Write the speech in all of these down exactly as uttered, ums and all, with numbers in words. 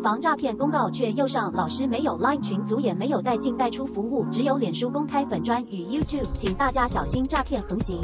防诈骗公告却又上，老师没有 Line 群组，也没有带进带出服务，只有脸书公开粉专与 YouTube， 请大家小心诈骗横行。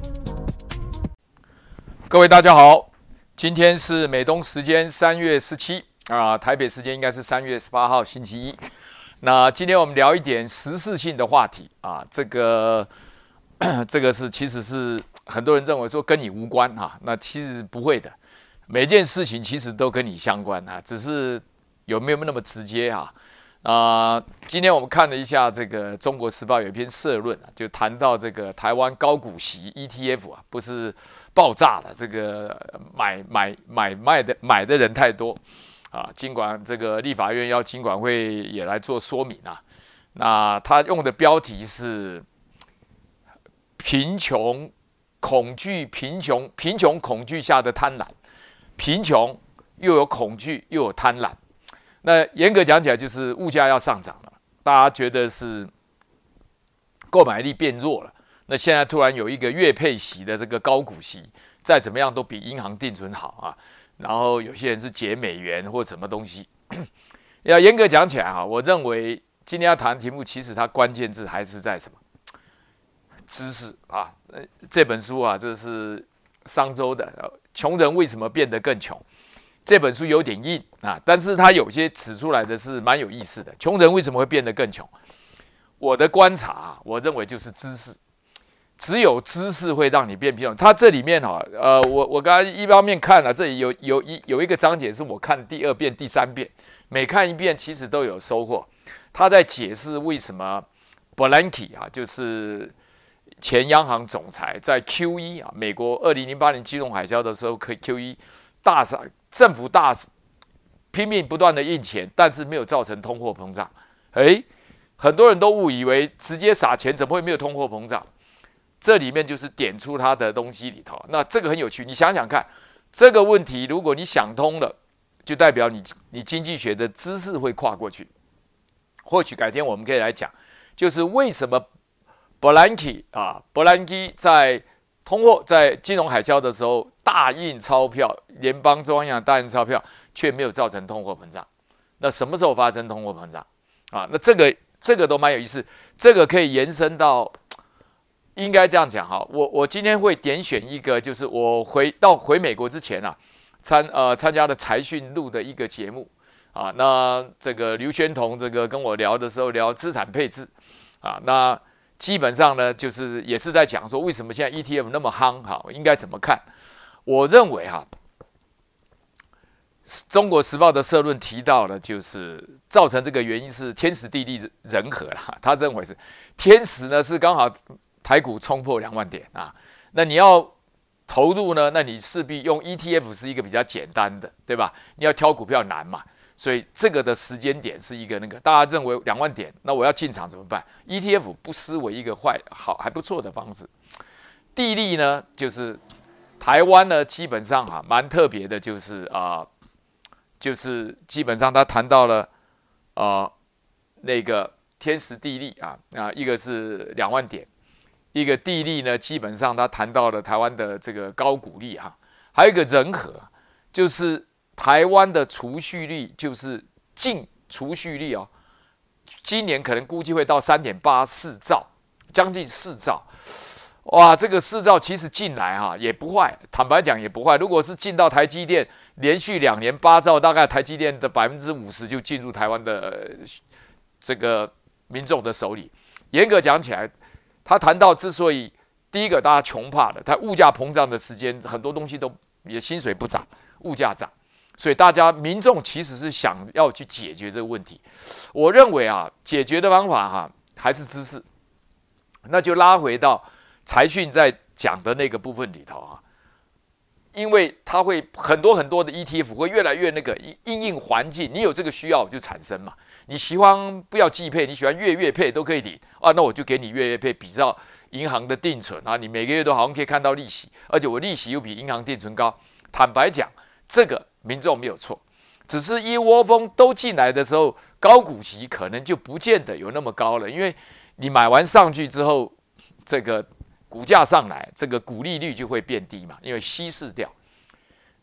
各位大家好，今天是美东时间三月十七啊，台北时间应该是三月十八号星期一。那今天我们聊一点时事性的话题啊，这个这个是其实是很多人认为说跟你无关啊，那其实不会的，每件事情其实都跟你相关啊，只是有没有那么直接啊？啊、呃，今天我们看了一下这个《中国时报》有一篇社论啊，就谈到这个台湾高股息 E T F 啊，不是爆炸了，这个买买买卖的买的人太多啊。尽管这个立法院要金管会也来做说明啊，那他用的标题是贫穷恐惧，贫穷贫穷恐惧下的贪婪，贫穷又有恐惧又有贪婪。那严格讲起来，就是物价要上涨了，大家觉得是购买力变弱了。那现在突然有一个月配息的这个高股息，再怎么样都比银行定存好啊。然后有些人是解美元或什么东西。要严格讲起来哈，我认为今天要谈的题目，其实它关键字还是在什么？知识啊。这本书啊，这是商周的《穷人为什么变得更穷》。这本书有点硬啊，但是它有些指出来的是蛮有意思的。穷人为什么会变得更穷？我的观察、啊，我认为就是知识，只有知识会让你变贫穷。它这里面哈、啊，呃，我我刚才一方面看了，这里有有一有一个章节是我看第二遍、第三遍，每看一遍其实都有收获。他在解释为什么 Bernanke 啊，就是前央行总裁，在 Q E 啊，美国二零零八年金融海啸的时候，Q E 大撒政府大拼命不断的印钱，但是没有造成通货膨胀。哎，很多人都误以为直接撒钱怎么会没有通货膨胀？这里面就是点出他的东西里头。那这个很有趣，你想想看，这个问题如果你想通了，就代表你你经济学的知识会跨过去。或许改天我们可以来讲，就是为什么伯兰基啊，伯兰基在通货在金融海啸的时候大印钞票，联邦中央银行大印钞票，却没有造成通货膨胀。那什么时候发生通货膨胀啊？那这个这个都蛮有意思，这个可以延伸到，应该这样讲哈。我我今天会点选一个，就是我回到回美国之前啊，参呃参加了财讯录的一个节目啊。那这个刘宣彤这个跟我聊的时候聊资产配置啊，那基本上呢，就是也是在讲说为什么现在 E T F 那么夯哈，应该怎么看？我认为哈，《中国时报》的社论提到了，就是造成这个原因是天时地利人和啦。他认为是天时呢是刚好台股冲破两万点啊，那你要投入呢，那你势必用 E T F 是一个比较简单的，对吧？你要挑股票难嘛。所以这个的时间点是一个那个大家认为两万点，那我要进场怎么办 ？E T F 不失为一个坏好还不错的方式。地利呢，就是台湾呢，基本上啊蛮特别的，就是啊、呃，就是基本上他谈到了啊、呃、那个天时地利啊啊，一个是两万点，一个地利呢，基本上他谈到了台湾的这个高股利哈、啊，还有一个人和，就是。台湾的储蓄率就是净储蓄率哦，今年可能估计会到 三点八四兆，将近四兆。哇，这个四兆其实进来哈、啊、也不坏，坦白讲也不坏。如果是进到台积电，连续两年八兆，大概台积电的百分之五十就进入台湾的这个民众的手里。严格讲起来，他谈到之所以第一个大家穷怕的，他物价膨胀的时间，很多东西都也薪水不涨，物价涨。所以大家民众其实是想要去解决这个问题，我认为啊，解决的方法哈、啊、还是知识，那就拉回到财讯在讲的那个部分里头啊，因为它会很多很多的 E T F 会越来越那个因应环境，你有这个需要就产生嘛，你喜欢不要季配，你喜欢月月配都可以领啊，那我就给你月月配，比照银行的定存啊，你每个月都好像可以看到利息，而且我利息又比银行定存高，坦白讲，这个。民众没有错，只是一窝蜂都进来的时候，高股息可能就不见得有那么高了，因为你买完上去之后，这个股价上来，这个股利率就会变低嘛，因为稀释掉。那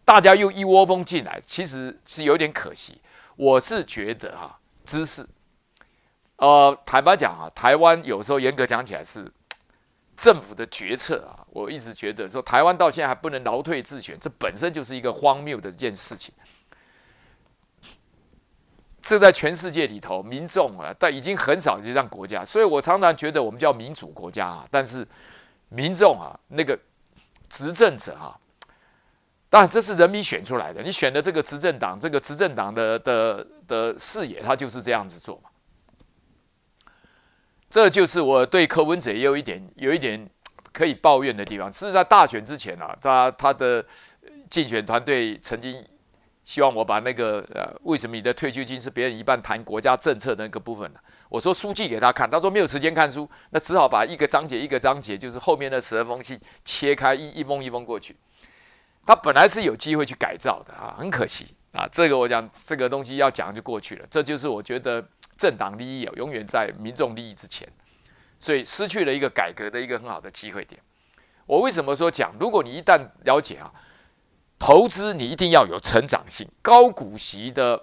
大家又一窝蜂进来，其实是有点可惜。我是觉得哈、啊，知识，呃，坦白讲啊，台湾有时候严格讲起来是政府的决策啊，我一直觉得说台湾到现在还不能劳退自选，这本身就是一个荒谬的一件事情。这在全世界里头，民众啊，但已经很少就让国家，所以我常常觉得我们叫民主国家啊，但是民众啊，那个执政者啊，当然这是人民选出来的，你选的这个执政党，这个执政党的的的视野，他就是这样子做嘛。这就是我对柯文哲也有一点有一点可以抱怨的地方。是在大选之前啊，他他的竞选团队曾经希望我把那个呃，为什么你的退休金是别人一半谈国家政策的那个部分呢？我说书记给他看，他说没有时间看书，那只好把一个章节一个章节，就是后面的十二封信切开一一封一封过去。他本来是有机会去改造的啊，很可惜啊。这个我讲这个东西要讲就过去了，这就是我觉得政党利益啊，永远在民众利益之前，所以失去了一个改革的一个很好的机会点。我为什么说讲？如果你一旦了解啊。投资你一定要有成长性，高股息的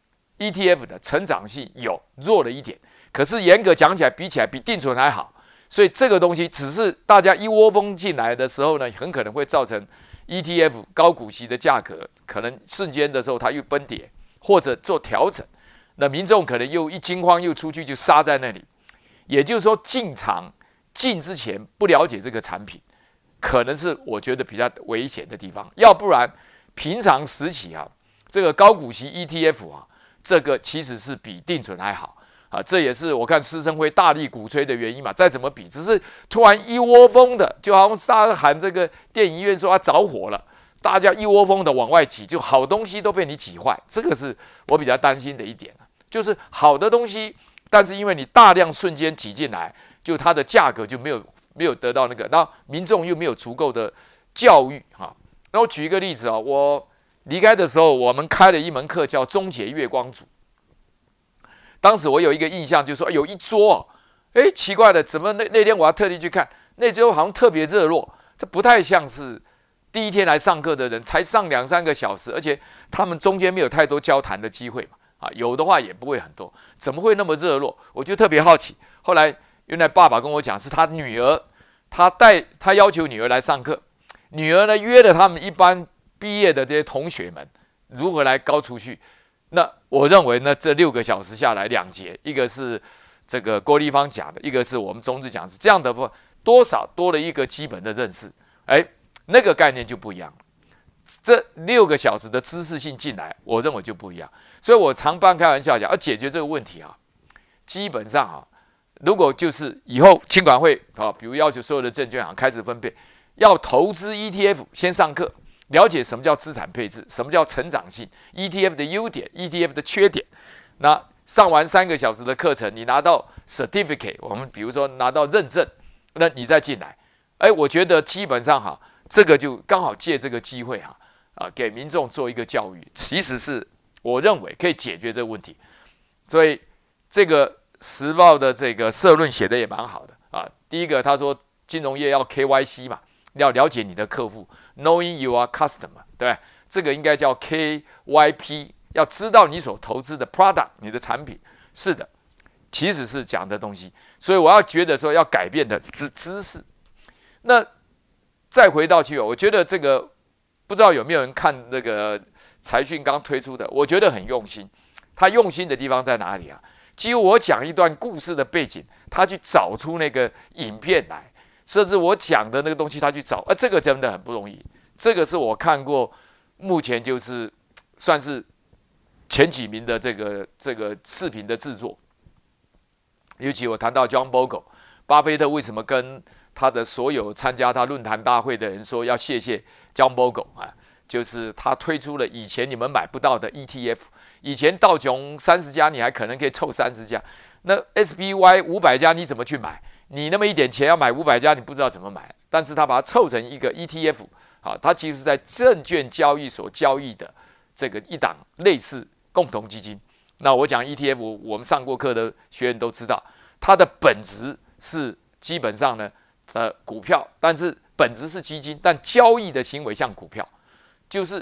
E T F 的成长性有弱了一点，可是严格讲起来，比起来比定存还好，所以这个东西只是大家一窝蜂进来的时候呢，很可能会造成 E T F 高股息的价格可能瞬间的时候它又崩跌或者做调整，那民众可能又一惊慌又出去就杀在那里，也就是说进场进之前不了解这个产品。可能是我觉得比较危险的地方，要不然平常时期啊，这个高股息 E T F 啊，这个其实是比定存还好啊，这也是我看施昇輝大力鼓吹的原因嘛。再怎么比，只是突然一窝蜂的，就好像大家喊这个电影院说它着火了，大家一窝蜂的往外挤，就好东西都被你挤坏，这个是我比较担心的一点，就是好的东西，但是因为你大量瞬间挤进来，就它的价格就没有。没有得到那个，然后民众又没有足够的教育哈。然后举一个例子啊，我离开的时候，我们开了一门课叫终结月光族。当时我有一个印象，就是说有一桌，哎，奇怪的，怎么那那天我要特地去看，那桌好像特别热络，这不太像是第一天来上课的人，才上两三个小时，而且他们中间没有太多交谈的机会嘛，啊，有的话也不会很多，怎么会那么热络？我就特别好奇。后来。原来爸爸跟我讲，是他女儿，他带他要求女儿来上课，女儿呢约了他们一般毕业的这些同学们如何来高储蓄。那我认为呢，这六个小时下来两节，一个是这个郭立芳讲的，一个是我们中志讲，是这样的不多少多了一个基本的认识，哎，那个概念就不一样了。这六个小时的知识性进来，我认为就不一样。所以我常半开玩笑讲，要解决这个问题啊，基本上啊。如果就是以后金管会啊，比如要求所有的证券行开始分配，要投资 E T F， 先上课，了解什么叫资产配置，什么叫成长性 ，E T F 的优点 ，E T F 的缺点。那上完三个小时的课程，你拿到 certificate， 我们比如说拿到认证，那你再进来。哎，我觉得基本上哈，这个就刚好借这个机会哈，啊，给民众做一个教育，其实是我认为可以解决这个问题。所以这个。时报的这个社论写的也蛮好的啊。第一个，他说金融业要 K Y C 嘛，要了解你的客户 ，Knowing your customer， 对吧？这个应该叫 K Y P， 要知道你所投资的 product， 你的产品是的，其实是讲的东西。所以我要觉得说要改变的知知识。那再回到去，我觉得这个不知道有没有人看那个财讯刚推出的，我觉得很用心。他用心的地方在哪里啊？几乎我讲一段故事的背景，他去找出那个影片来，甚至我讲的那个东西他去找，而、啊、这个真的很不容易。这个是我看过目前就是算是前几名的这个这个视频的制作。尤其我谈到 John Bogle， 巴菲特为什么跟他的所有参加他论坛大会的人说要谢谢 John Bogle 啊，就是他推出了以前你们买不到的 E T F。以前道琼三十家，你还可能可以凑三十家，那 S P Y 五百家你怎么去买？你那么一点钱要买五百家，你不知道怎么买。但是他把它凑成一个 E T F， 啊，它其实是在证券交易所交易的这个一档类似共同基金。那我讲 E T F， 我们上过课的学员都知道，它的本质是基本上呢，呃，股票，但是本质是基金，但交易的行为像股票，就是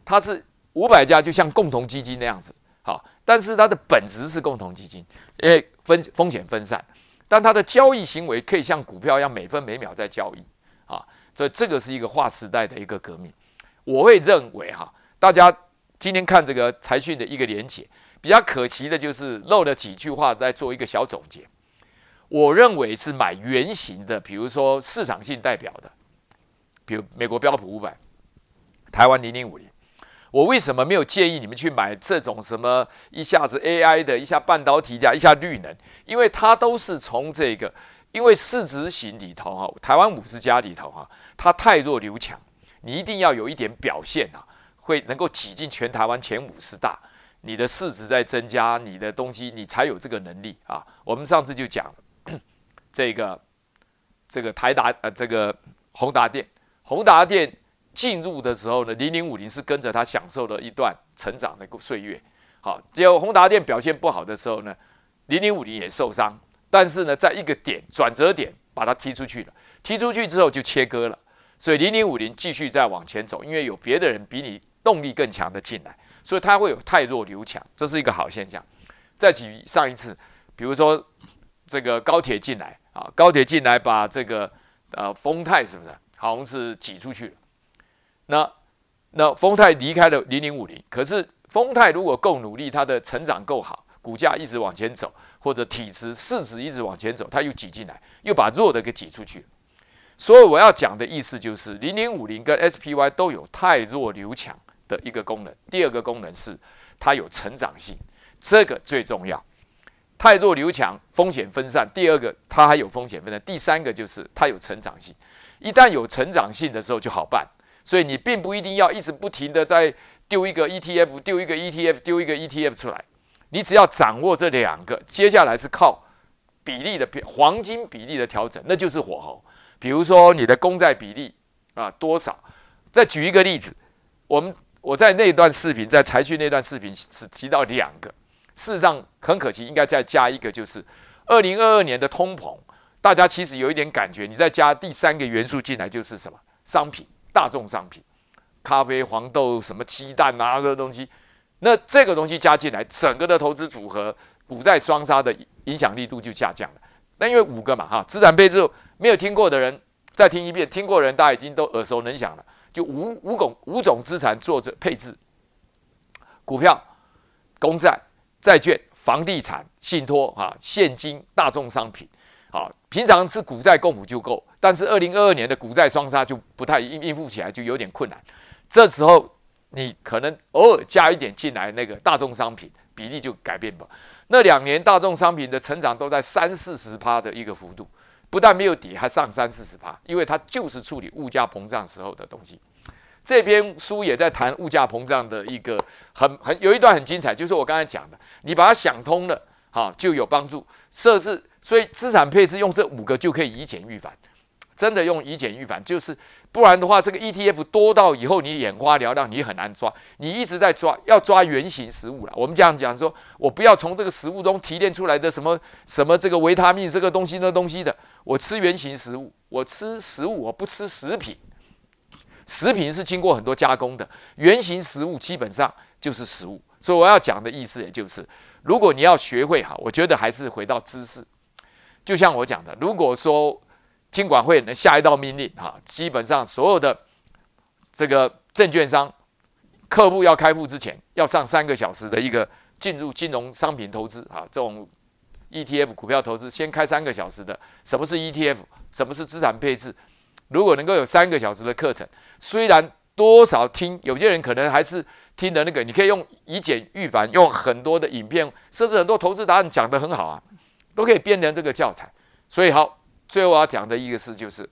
它是五百家就像共同基金那样子，好，但是它的本质是共同基金，因为分风险分散，但它的交易行为可以像股票一样每分每秒在交易啊，所以这个是一个划时代的一个革命。我会认为哈，大家今天看这个财讯的一个连结，比较可惜的就是漏了几句话，再做一个小总结。我认为是买原型的，比如说市场性代表的，比如美国标普五百、台湾零零五零。我为什么没有建议你们去买这种什么一下子 A I 的，一下半导体的，一下绿能？因为它都是从这个，因为市值型里头哈，台湾五十家里头哈，它太弱留强，你一定要有一点表现啊，会能够挤进全台湾前五十大，你的市值在增加，你的东西你才有这个能力啊。我们上次就讲了这个这个台达呃这个宏达电，宏达电。进入的时候呢，零零五零是跟着它享受了一段成长的岁月。好，结果宏达电表现不好的时候呢，零零五零也受伤。但是呢，在一个点转折点把它踢出去了，踢出去之后就切割了。所以零零五零继续再往前走，因为有别的人比你动力更强的进来，所以它会有太弱留强，这是一个好现象。再举上一次，比如说这个高铁进来啊，高铁进来把这个呃丰泰是不是好像是挤出去了？那那丰泰离开了零零五零，可是丰泰如果够努力，它的成长够好，股价一直往前走，或者体质市值一直往前走，它又挤进来，又把弱的给挤出去。所以我要讲的意思就是，零零五零跟 S P Y 都有太弱留强的一个功能。第二个功能是它有成长性，这个最重要。太弱留强，风险分散。第二个，它还有风险分散。第三个就是它有成长性。一旦有成长性的时候就好办。所以你并不一定要一直不停的在丢一个 E T F， 丢一个 E T F， 丢一个 E T F 出来。你只要掌握这两个，接下来是靠比例的黄金比例的调整，那就是火候。比如说你的公债比例啊多少？再举一个例子，我们我在那段视频，在财讯那段视频只提到两个，事实上很可惜，应该再加一个，就是二零二二年的通膨，大家其实有一点感觉，你再加第三个元素进来就是什么？商品。大众商品，咖啡、黄豆、什么鸡蛋啊，这个东西，那这个东西加进来，整个的投资组合股债双杀的影响力度就下降了。那因为五个嘛，哈，资产配置没有听过的人再听一遍，听过的人大家已经都耳熟能详了。就五五种五种资产做着配置：股票、公债、债券、房地产、信托啊、现金、大众商品。啊，平常是股债共补就够，但是二零二二年的股债双杀就不太应应付起来，就有点困难。这时候你可能偶尔加一点进来，那个大众商品比例就改变吧。那两年大众商品的成长都在三四十趴的一个幅度，不但没有跌，还上三四十趴，因为它就是处理物价膨胀时候的东西。这篇书也在谈物价膨胀的一个很很有一段很精彩，就是我刚才讲的，你把它想通了，好就有帮助。设置。所以资产配置用这五个就可以以简驭繁，真的用以简驭繁，就是不然的话，这个 E T F 多到以后你眼花缭乱，你很难抓，你一直在抓，要抓原型食物了。我们这样讲说，我不要从这个食物中提炼出来的什么什么这个维他命这个东西那东西的，我吃原型食物，我吃食物，我不吃食品。食品是经过很多加工的，原型食物基本上就是食物。所以我要讲的意思也就是，如果你要学会好，我觉得还是回到知识。就像我讲的，如果说金管会能下一道命令哈，基本上所有的这个证券商客户要开户之前，要上三个小时的一个进入金融商品投资啊，这种 E T F 股票投资，先开三个小时的。什么是 E T F？ 什么是资产配置？如果能够有三个小时的课程，虽然多少听，有些人可能还是听的那个，你可以用以简驭繁，用很多的影片，设置很多投资答案，讲得很好啊。都可以编成这个教材，所以好，最后我要讲的一个事就是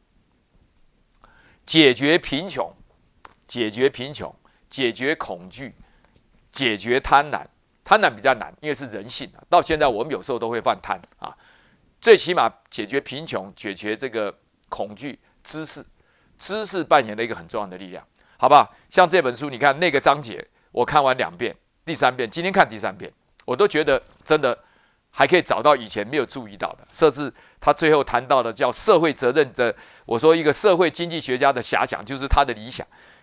解决贫穷，解决贫穷，解决恐惧，解决贪婪。贪婪比较难，因为是人性啊。到现在我们有时候都会犯贪啊。最起码解决贫穷，解决这个恐惧，知识，知识扮演了一个很重要的力量，好不好？像这本书，你看那个章节，我看完两遍，第三遍，今天看第三遍，我都觉得真的。还可以找到以前没有注意到的，甚至他最后谈到的叫社会责任的，我说一个社会经济学家的遐想，就是他的理想，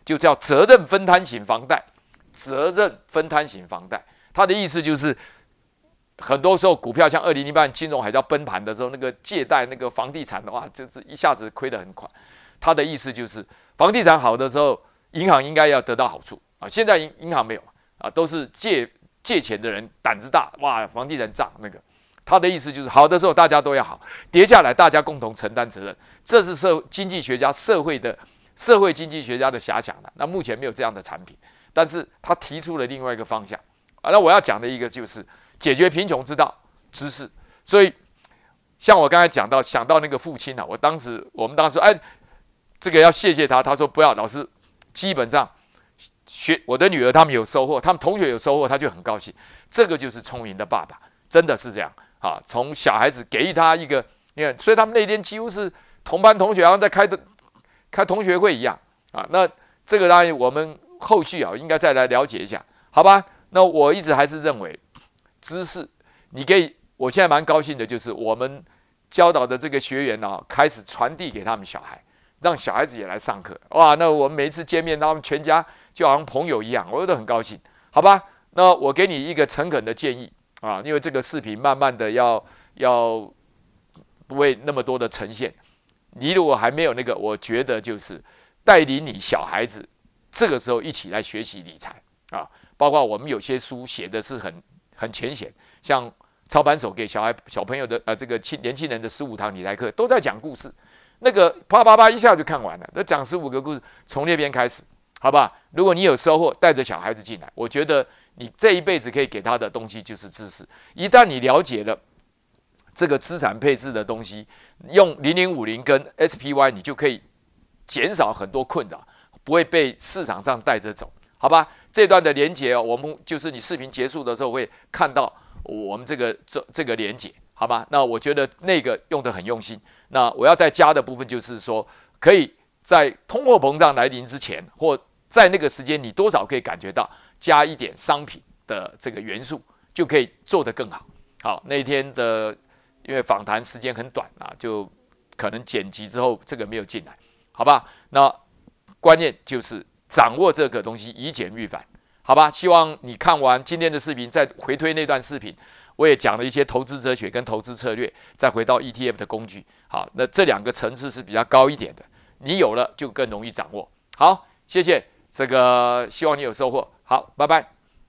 就叫责任分摊型房贷。责任分摊型房贷，它的意思就是，很多时候股票像二零零八年金融海啸崩盘的时候，那个借贷那个房地产的话，就是一下子亏得很快。它的意思就是，房地产好的时候，银行应该要得到好处啊。现在银银行没有啊，都是借借钱的人胆子大，哇，房地产涨那个。他的意思就是，好的时候大家都要好，跌下来大家共同承担责任，这是社经济学家社会的社会经济学家的遐想的。那目前没有这样的产品。但是他提出了另外一个方向啊，那我要讲的一个就是解决贫穷之道，知识。所以像我刚才讲到，想到那个父亲啊，我当时我们当时说，哎，这个要谢谢他，他说不要，老师基本上学我的女儿他们有收获，他们同学有收获，他就很高兴。这个就是聪明的爸爸，真的是这样啊。从小孩子给予他一个，你看，所以他们那天几乎是同班同学，好像在开的开同学会一样啊。那这个当然我们。后续啊，应该再来了解一下，好吧？那我一直还是认为，知识，你可以，我现在蛮高兴的，就是我们教导的这个学员啊，开始传递给他们小孩，让小孩子也来上课。哇，那我们每一次见面，他们全家就好像朋友一样，我都很高兴，好吧？那我给你一个诚恳的建议啊，因为这个视频慢慢的要要不会那么多的呈现，你如果还没有那个，我觉得就是带领你小孩子。这个时候一起来学习理财啊，包括我们有些书写的是很很浅显，像操盘手给小孩小朋友的呃这个年轻人的十五堂理财课都在讲故事，那个啪啪啪一下就看完了，那讲十五个故事，从那边开始，好吧？如果你有收获，带着小孩子进来，我觉得你这一辈子可以给他的东西就是知识。一旦你了解了这个资产配置的东西，用零零五零跟 S P Y， 你就可以减少很多困扰。不会被市场上带着走，好吧？这段的连结哦，我们就是你视频结束的时候会看到我们这个这这个连结，好吧？那我觉得那个用得很用心。那我要再加的部分就是说，可以在通货膨胀来临之前，或在那个时间，你多少可以感觉到加一点商品的这个元素，就可以做得更好。好，那一天的因为访谈时间很短啊，就可能剪辑之后这个没有进来，好吧？那关键就是掌握这个东西，以简驭繁，好吧？希望你看完今天的视频，再回推那段视频，我也讲了一些投资哲学跟投资策略，再回到 E T F 的工具。好，那这两个层次是比较高一点的，你有了就更容易掌握。好，谢谢，这个希望你有收获。好，拜拜。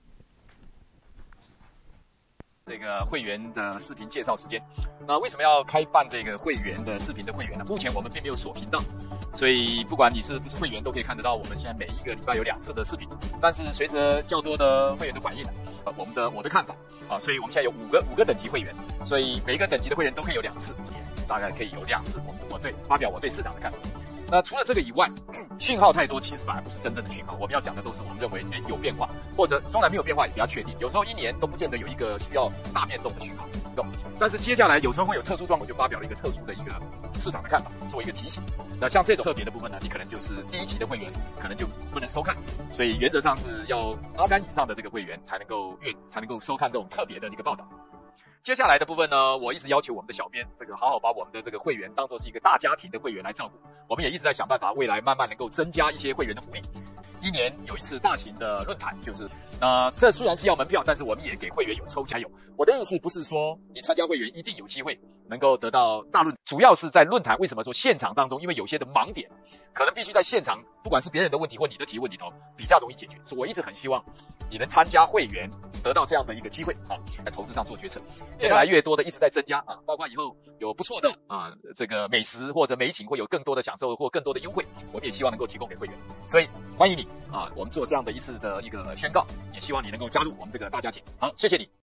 这个会员的视频介绍时间，那为什么要开办这个会员的视频的会员呢？目前我们并没有锁频道，所以不管你是不是会员，都可以看得到我们现在每一个礼拜有两次的视频。但是随着较多的会员的反应，呃，我们的我的看法啊，所以我们现在有五个五个等级会员，所以每一个等级的会员都可以有两次，大概可以有两次我我对发表我对市场的看法。那除了这个以外，讯号太多其实反而不是真正的讯号。我们要讲的都是我们认为诶有变化，或者从来没有变化也比较确定。有时候一年都不见得有一个需要大变动的讯号，但是接下来有时候会有特殊状况，就发表了一个特殊的一个市场的看法，做一个提醒。那像这种特别的部分呢，你可能就是第一期的会员可能就不能收看，所以原则上是要八竿以上的这个会员才能够阅才能够收看这种特别的这个报道。接下来的部分呢，我一直要求我们的小编这个好好把我们的这个会员当作是一个大家庭的会员来照顾。我们也一直在想办法，未来慢慢能够增加一些会员的福利。一年有一次大型的论坛，就是那、呃、这虽然是要门票，但是我们也给会员有抽加油。我的意思不是说你参加会员一定有机会能够得到大论，主要是在论坛。为什么说现场当中，因为有些的盲点可能必须在现场，不管是别人的问题或你的提问里头比较容易解决。所以我一直很希望你能参加会员，得到这样的一个机会啊，在投资上做决策。越来越多的一直在增加啊，包括以后有不错的啊这个美食或者美景，会有更多的享受或更多的优惠，我们也希望能够提供给会员。所以欢迎你啊，我们做这样的一次的一个宣告，也希望你能够加入我们这个大家庭。好，谢谢你。